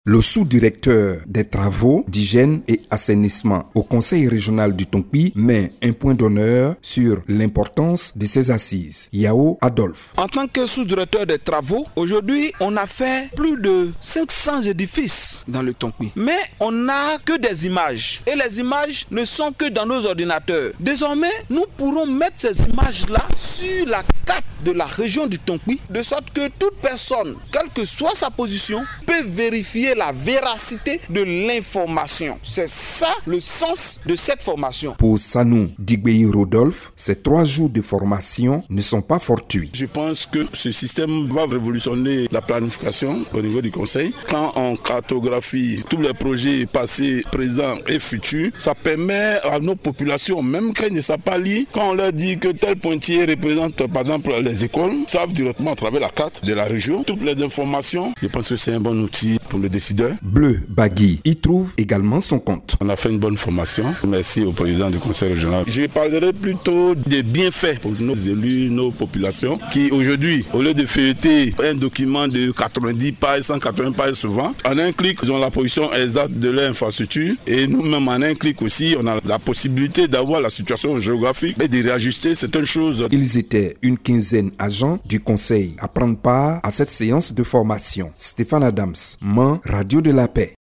Le sous-directeur des travaux d'hygiène et assainissement au Conseil régional du Tonkpi met un point d'honneur sur l'importance de ces assises. Yao Adolphe. En tant que sous-directeur des travaux, aujourd'hui, on a fait plus de 500 édifices dans le Tonkpi. Mais on n'a que des images. Et les images ne sont que dans nos ordinateurs. Désormais, nous pourrons mettre ces images-là sur la carte de la région du Tonkpi, de sorte que toute personne, quelle que soit sa position, peut vérifier la véracité de l'information. C'est ça le sens de cette formation. Pour Sanou Digbeyi Rodolphe, ces 3 jours de formation ne sont pas fortuits. Je pense que ce système va révolutionner la planification au niveau du conseil. Quand on cartographie tous les projets passés, présents et futurs, ça permet à nos populations, même quand ils ne savent pas lire, quand on leur dit que tel pointier représente par exemple les écoles, ils savent directement à travers la carte de la région toutes les informations. Je pense que c'est un bon outil pour le décideur. Bleu Bagui y trouve également son compte. On a fait une bonne formation. Merci au président du conseil régional. Je parlerai plutôt des bienfaits pour nos élus, nos populations, qui aujourd'hui, au lieu de feuilleter un document de 90 pages, 180 pages souvent, en un clic, ils ont la position exacte de leur infrastructure. Et nous-mêmes, en un clic aussi, on a la possibilité d'avoir la situation géographique et de réajuster certaines choses. Ils étaient une quinzaine agents du conseil à prendre part à cette séance de formation. Stéphane Adams, Radio de la Paix.